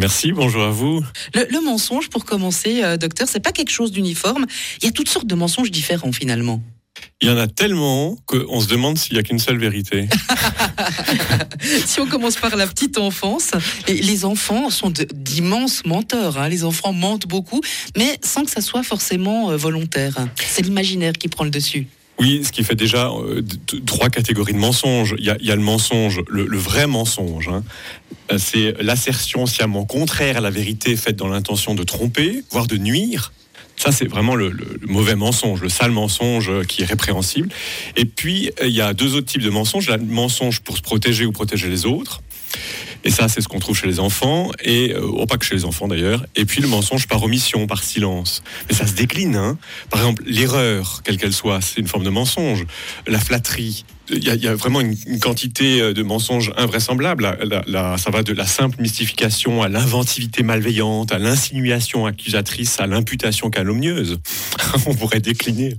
Merci, bonjour à vous. Le mensonge, pour commencer, docteur, c'est pas quelque chose d'uniforme. Il y a toutes sortes de mensonges différents finalement. Il y en a tellement qu'on se demande s'il n'y a qu'une seule vérité. Si on commence par la petite enfance, les enfants sont d'immenses menteurs. Hein. Les enfants mentent beaucoup, mais sans que ça soit forcément volontaire. C'est l'imaginaire qui prend le dessus. Oui, ce qui fait déjà 3 catégories de mensonges. Il y a le mensonge, le vrai mensonge. Hein. C'est l'assertion sciemment contraire à la vérité faite dans l'intention de tromper, voire de nuire. Ça, c'est vraiment le mauvais mensonge, le sale mensonge qui est répréhensible. Et puis, il y a 2 autres types de mensonges. Le mensonge pour se protéger ou protéger les autres. Et ça, c'est ce qu'on trouve chez les enfants, et pas que chez les enfants d'ailleurs. Et puis le mensonge par omission, par silence. Mais ça se décline. Hein. Par exemple, l'erreur, quelle qu'elle soit, c'est une forme de mensonge. La flatterie. Il y a vraiment une quantité de mensonges invraisemblables. Ça va de la simple mystification à l'inventivité malveillante, à l'insinuation accusatrice, à l'imputation calomnieuse. On pourrait décliner.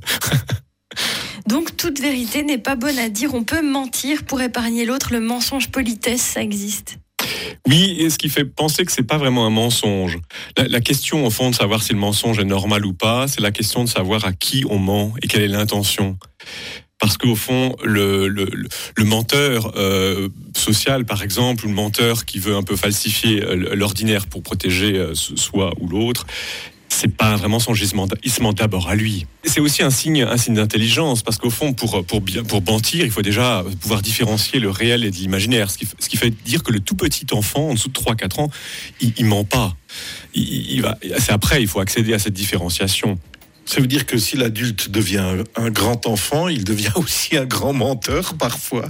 Donc toute vérité n'est pas bonne à dire. On peut mentir pour épargner l'autre. Le mensonge politesse, ça existe. Oui, et ce qui fait penser que c'est pas vraiment un mensonge. La question, au fond, de savoir si le mensonge est normal ou pas, c'est la question de savoir à qui on ment et quelle est l'intention. Parce qu'au fond, le menteur social, par exemple, ou le menteur qui veut un peu falsifier l'ordinaire pour protéger soi ou l'autre, c'est pas vraiment son gisement. Il se ment d'abord à lui. C'est aussi un signe d'intelligence, parce qu'au fond, pour mentir, il faut déjà pouvoir différencier le réel et de l'imaginaire. Ce qui fait dire que le tout petit enfant, en dessous de 3-4 ans, il ment pas. C'est après, il faut accéder à cette différenciation. Ça veut dire que si l'adulte devient un grand enfant, il devient aussi un grand menteur parfois.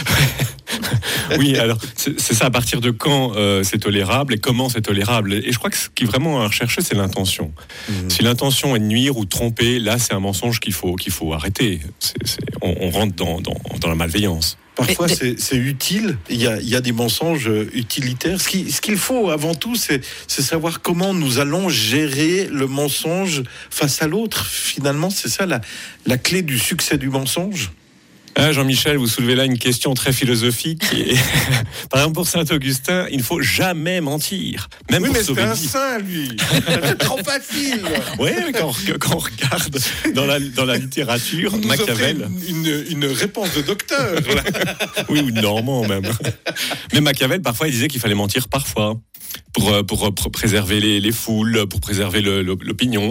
Oui, alors c'est ça, à partir de quand c'est tolérable et comment c'est tolérable. Et je crois que ce qui est vraiment à rechercher, c'est l'intention. Si l'intention est de nuire ou de tromper, là c'est un mensonge qu'il faut arrêter. On rentre dans la malveillance. Parfois, c'est utile. Il y a des mensonges utilitaires. Ce qu'il faut avant tout, c'est savoir comment nous allons gérer le mensonge face à l'autre. Finalement, c'est ça la clé du succès du mensonge. Ah, Jean-Michel, vous soulevez là une question très philosophique. Par exemple, pour Saint-Augustin, il ne faut jamais mentir. Même oui, pour mais sauver c'est un une vie. saint, lui. C'est trop facile. Oui, mais quand on regarde dans la littérature, Vous Machiavel. Une réponse de docteur. Oui, ou de Normand même. Mais Machiavel, parfois, il disait qu'il fallait mentir parfois pour préserver les foules, pour préserver l'opinion.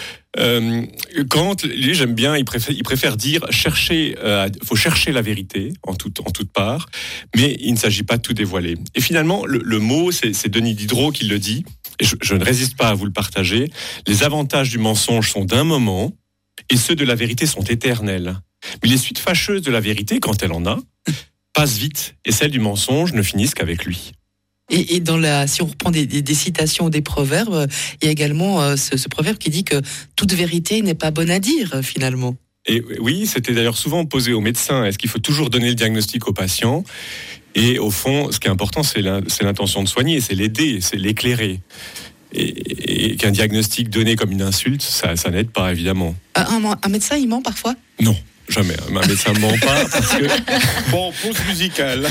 Kant, lui, j'aime bien, il préfère dire faut chercher la vérité en toute part, mais il ne s'agit pas de tout dévoiler. Et finalement, le mot, c'est Denis Diderot qui le dit, et je ne résiste pas à vous le partager. Les avantages du mensonge sont d'un moment, et ceux de la vérité sont éternels. Mais les suites fâcheuses de la vérité, quand elle en a, passent vite, et celles du mensonge ne finissent qu'avec lui. Et si on reprend des citations, des proverbes, il y a également ce proverbe qui dit que toute vérité n'est pas bonne à dire, finalement. Et oui, c'était d'ailleurs souvent posé aux médecins. Est-ce qu'il faut toujours donner le diagnostic au patient ? Et au fond, ce qui est important, c'est l'intention de soigner, c'est l'aider, c'est l'éclairer. Et qu'un diagnostic donné comme une insulte, ça n'aide pas, évidemment. Un médecin, il ment parfois ? Non. Jamais. Un médecin ne ment pas parce que... Bon, pause musicale.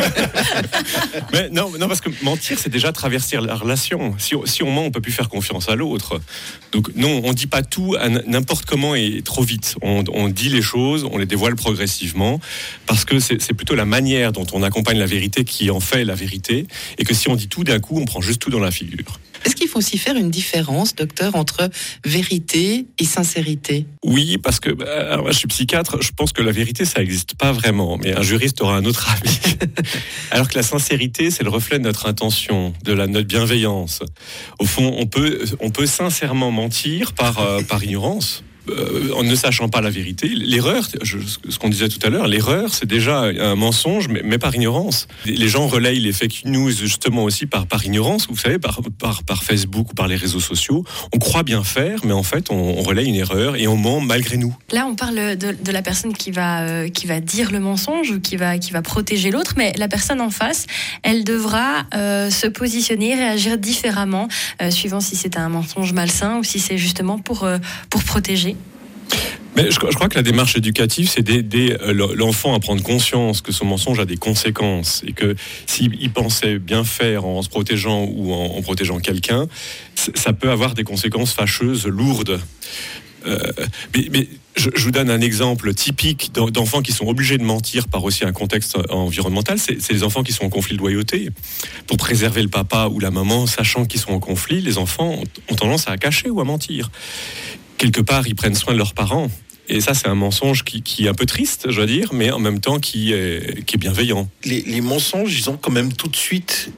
Mais non, parce que mentir, c'est déjà traverser la relation. Si on ment, on peut plus faire confiance à l'autre. Donc non, on dit pas tout n'importe comment et trop vite. On dit les choses, on les dévoile progressivement, parce que c'est plutôt la manière dont on accompagne la vérité qui en fait la vérité, et que si on dit tout d'un coup, on prend juste tout dans la figure. Est-ce qu'il faut aussi faire une différence, docteur, entre vérité et sincérité ? Oui, parce que alors moi, je suis psychiatre, je pense que la vérité, ça n'existe pas vraiment, mais un juriste aura un autre avis. Alors que la sincérité, c'est le reflet de notre intention, de notre bienveillance. Au fond, on peut sincèrement mentir par ignorance. En ne sachant pas la vérité. L'erreur, ce qu'on disait tout à l'heure, l'erreur, c'est déjà un mensonge, mais par ignorance. Les gens relayent les fake news justement aussi par ignorance, vous savez, par Facebook ou par les réseaux sociaux. On croit bien faire, mais en fait, on relaye une erreur et on ment malgré nous. Là, on parle de la personne qui va dire le mensonge ou qui va protéger l'autre, mais la personne en face, elle devra se positionner, réagir différemment, suivant si c'est un mensonge malsain ou si c'est justement pour protéger. Mais je crois que la démarche éducative, c'est d'aider l'enfant à prendre conscience que son mensonge a des conséquences et que s'il pensait bien faire en se protégeant ou en protégeant quelqu'un, ça peut avoir des conséquences fâcheuses, lourdes. Mais je vous donne un exemple typique d'enfants qui sont obligés de mentir par aussi un contexte environnemental. C'est les enfants qui sont en conflit de loyauté. Pour préserver le papa ou la maman, sachant qu'ils sont en conflit, les enfants ont tendance à cacher ou à mentir. Quelque part, ils prennent soin de leurs parents. Et ça, c'est un mensonge qui est un peu triste, je dois dire, mais en même temps qui est bienveillant. Les mensonges, ils ont quand même tout de suite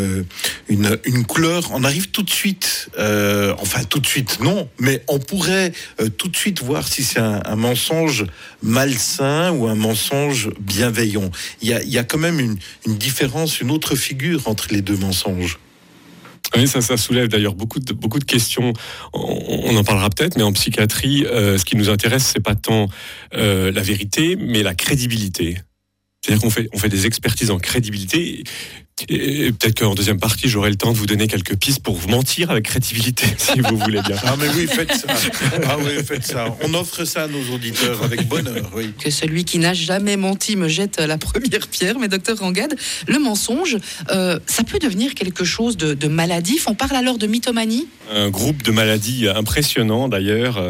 une couleur. On arrive tout de suite, enfin tout de suite, non, mais on pourrait tout de suite voir si c'est un mensonge malsain ou un mensonge bienveillant. Il y a quand même une différence, une autre figure entre les deux mensonges. Oui, ça soulève d'ailleurs beaucoup de questions. On en parlera peut-être, mais en psychiatrie, ce qui nous intéresse, c'est pas tant la vérité, mais la crédibilité. C'est-à-dire qu'on fait des expertises en crédibilité. Et peut-être qu'en deuxième partie, j'aurai le temps de vous donner quelques pistes pour vous mentir avec crédibilité, si vous voulez bien. Ah mais oui, faites ça. Ah oui, faites ça. On offre ça à nos auditeurs avec bonheur, oui. Que celui qui n'a jamais menti me jette la première pierre. Mais docteur Rangad, le mensonge, ça peut devenir quelque chose de maladif. On parle alors de mythomanie ? Un groupe de maladies impressionnant d'ailleurs,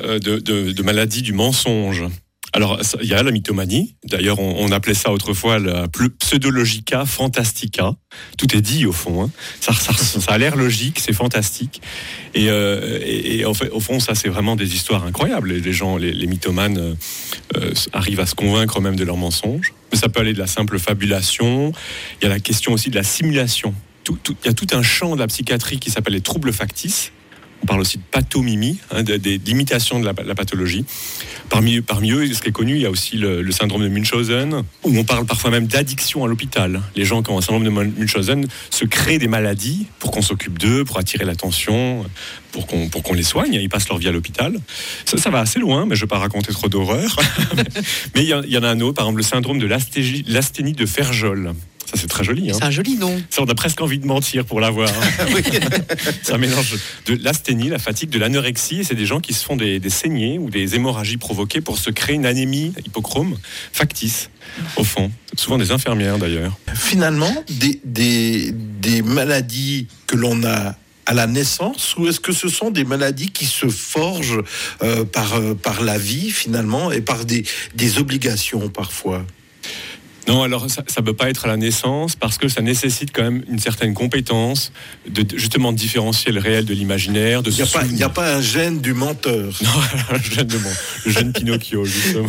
de maladies du mensonge. Alors, il y a la mythomanie. D'ailleurs, on appelait ça autrefois la pseudologica fantastica. Tout est dit, au fond. Hein. Ça a l'air logique, c'est fantastique. Et en fait, au fond, ça, c'est vraiment des histoires incroyables. Les gens, les mythomanes arrivent à se convaincre même de leurs mensonges. Mais ça peut aller de la simple fabulation. Il y a la question aussi de la simulation. Il y a tout un champ de la psychiatrie qui s'appelle les troubles factices. On parle aussi de pathomimie, d'imitation de la pathologie. Parmi eux, ce qui est connu, il y a aussi le syndrome de Munchausen, où on parle parfois même d'addiction à l'hôpital. Les gens qui ont un syndrome de Munchausen se créent des maladies pour qu'on s'occupe d'eux, pour attirer l'attention, pour qu'on les soigne. Ils passent leur vie à l'hôpital. Ça va assez loin, mais je ne vais pas raconter trop d'horreur. Mais il y en a un autre, par exemple, le syndrome de l'asthénie de Ferjol. Ça, c'est très joli. Hein. C'est un joli nom. Ça, on a presque envie de mentir pour l'avoir. Oui. C'est un mélange de l'asthénie, la fatigue, de l'anorexie. Et c'est des gens qui se font des saignées ou des hémorragies provoquées pour se créer une anémie hypochrome factice, au fond. Souvent des infirmières, d'ailleurs. Finalement, des maladies que l'on a à la naissance, ou est-ce que ce sont des maladies qui se forgent par la vie, finalement, et par des obligations, parfois ? Non, alors ça ne peut pas être à la naissance parce que ça nécessite quand même une certaine compétence de justement différencier le réel de l'imaginaire. Il n'y a pas un gène du menteur. Non, le gène Pinocchio, justement.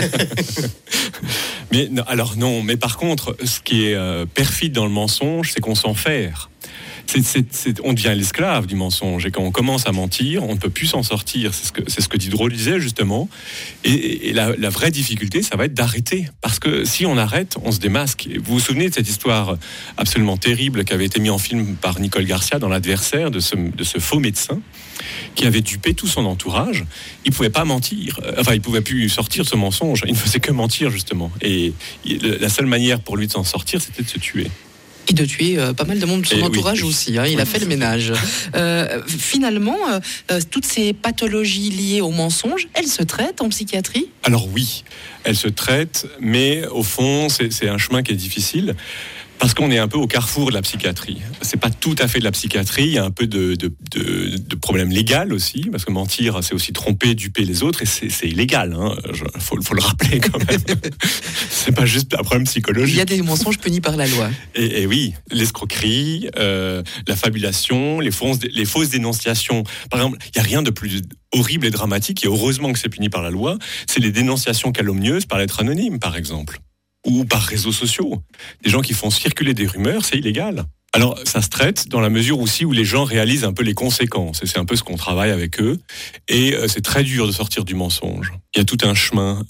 Mais par contre, ce qui est perfide dans le mensonge, c'est qu'on s'enferre. On devient l'esclave du mensonge, et quand on commence à mentir, on ne peut plus s'en sortir. C'est ce que Diderot disait justement. Et la vraie difficulté, ça va être d'arrêter, parce que si on arrête, on se démasque. Et vous vous souvenez de cette histoire absolument terrible qui avait été mise en film par Nicole Garcia dans L'Adversaire, de ce faux médecin qui avait dupé tout son entourage. Il pouvait pas mentir. Enfin, il pouvait plus sortir de ce mensonge. Il ne faisait que mentir justement. Et la seule manière pour lui de s'en sortir, c'était de se tuer. Et de tuer pas mal de monde de son entourage aussi. Hein, il a fait le ménage. Finalement, toutes ces pathologies liées au mensonge, elles se traitent en psychiatrie ? Alors oui, elles se traitent, mais au fond, c'est un chemin qui est difficile. Parce qu'on est un peu au carrefour de la psychiatrie. C'est pas tout à fait de la psychiatrie, il y a un peu de problème légal aussi, parce que mentir, c'est aussi tromper, duper les autres, et c'est illégal, hein. Faut le rappeler quand même. C'est pas juste un problème psychologique. Il y a des mensonges punis par la loi. Et oui, l'escroquerie, la fabulation, les fausses dénonciations. Par exemple, il n'y a rien de plus horrible et dramatique, et heureusement que c'est puni par la loi, c'est les dénonciations calomnieuses par lettre anonyme, par exemple. Ou par réseaux sociaux. Des gens qui font circuler des rumeurs, c'est illégal. Alors, ça se traite dans la mesure aussi où les gens réalisent un peu les conséquences. Et c'est un peu ce qu'on travaille avec eux. Et c'est très dur de sortir du mensonge. Il y a tout un chemin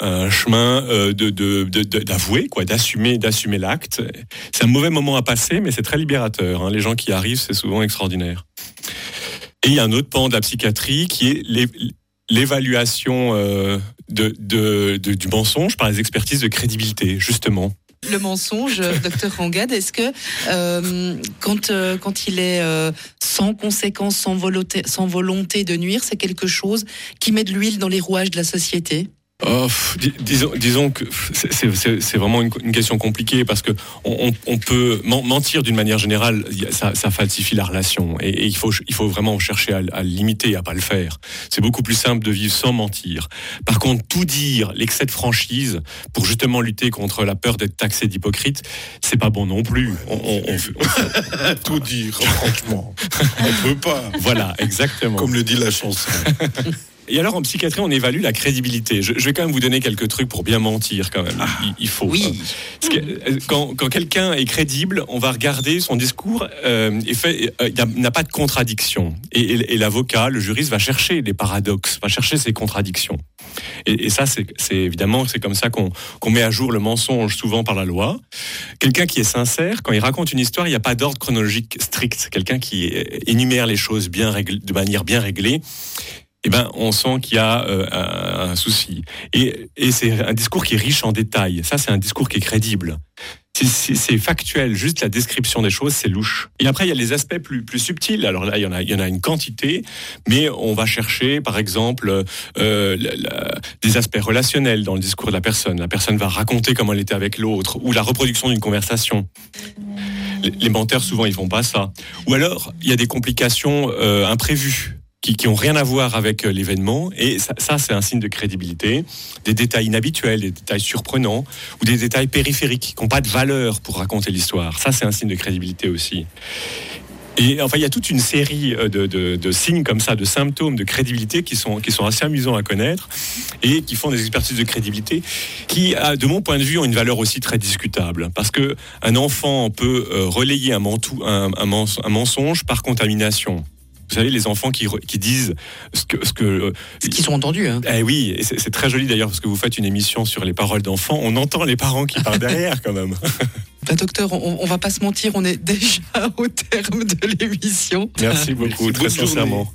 d'avouer, quoi, d'assumer l'acte. C'est un mauvais moment à passer, mais c'est très libérateur. Hein. Les gens qui y arrivent, c'est souvent extraordinaire. Et il y a un autre pan de la psychiatrie qui est l'évaluation du mensonge par les expertises de crédibilité, justement. Le mensonge, docteur Rangad, est-ce que quand il est sans conséquence, sans volonté de nuire, c'est quelque chose qui met de l'huile dans les rouages de la société ? Disons que c'est vraiment une question compliquée parce que on peut mentir d'une manière générale, ça falsifie la relation et il faut vraiment chercher à limiter, à pas le faire. C'est beaucoup plus simple de vivre sans mentir. Par contre, tout dire, l'excès de franchise pour justement lutter contre la peur d'être taxé d'hypocrite, c'est pas bon non plus. Tout dire, franchement, on peut pas. Voilà, exactement. Comme le dit la chanson. Et alors, en psychiatrie, on évalue la crédibilité. Je vais quand même vous donner quelques trucs pour bien mentir, quand même. Il faut. Oui. Quand quelqu'un est crédible, on va regarder son discours n'a pas de contradiction. Et l'avocat, le juriste, va chercher les paradoxes, va chercher ces contradictions. Et ça, c'est évidemment, c'est comme ça qu'on met à jour le mensonge, souvent par la loi. Quelqu'un qui est sincère, quand il raconte une histoire, il n'y a pas d'ordre chronologique strict. Quelqu'un qui énumère les choses de manière bien réglée. Eh ben, on sent qu'il y a un souci. Et c'est un discours qui est riche en détails. Ça, c'est un discours qui est crédible. C'est factuel, juste la description des choses, c'est louche. Et après, il y a les aspects plus subtils. Alors là, il y en a une quantité, mais on va chercher, par exemple, des aspects relationnels dans le discours de la personne. La personne va raconter comment elle était avec l'autre, ou la reproduction d'une conversation. Les menteurs, souvent, ils font pas ça. Ou alors, il y a des complications imprévues. Qui ont rien à voir avec l'événement, et ça c'est un signe de crédibilité. Des détails inhabituels, des détails surprenants, ou des détails périphériques qui n'ont pas de valeur pour raconter l'histoire. Ça c'est un signe de crédibilité aussi. Et enfin, il y a toute une série de signes comme ça, de symptômes de crédibilité qui sont assez amusants à connaître et qui font des expertises de crédibilité qui, de mon point de vue, ont une valeur aussi très discutable. Parce que un enfant peut relayer un mensonge par contamination. Vous savez, les enfants qui disent ce qu'ils ont entendu. Hein. Eh oui, et c'est très joli d'ailleurs parce que vous faites une émission sur les paroles d'enfants. On entend les parents qui parlent derrière quand même. Ben, docteur, on va pas se mentir, on est déjà au terme de l'émission. Merci beaucoup, très sincèrement.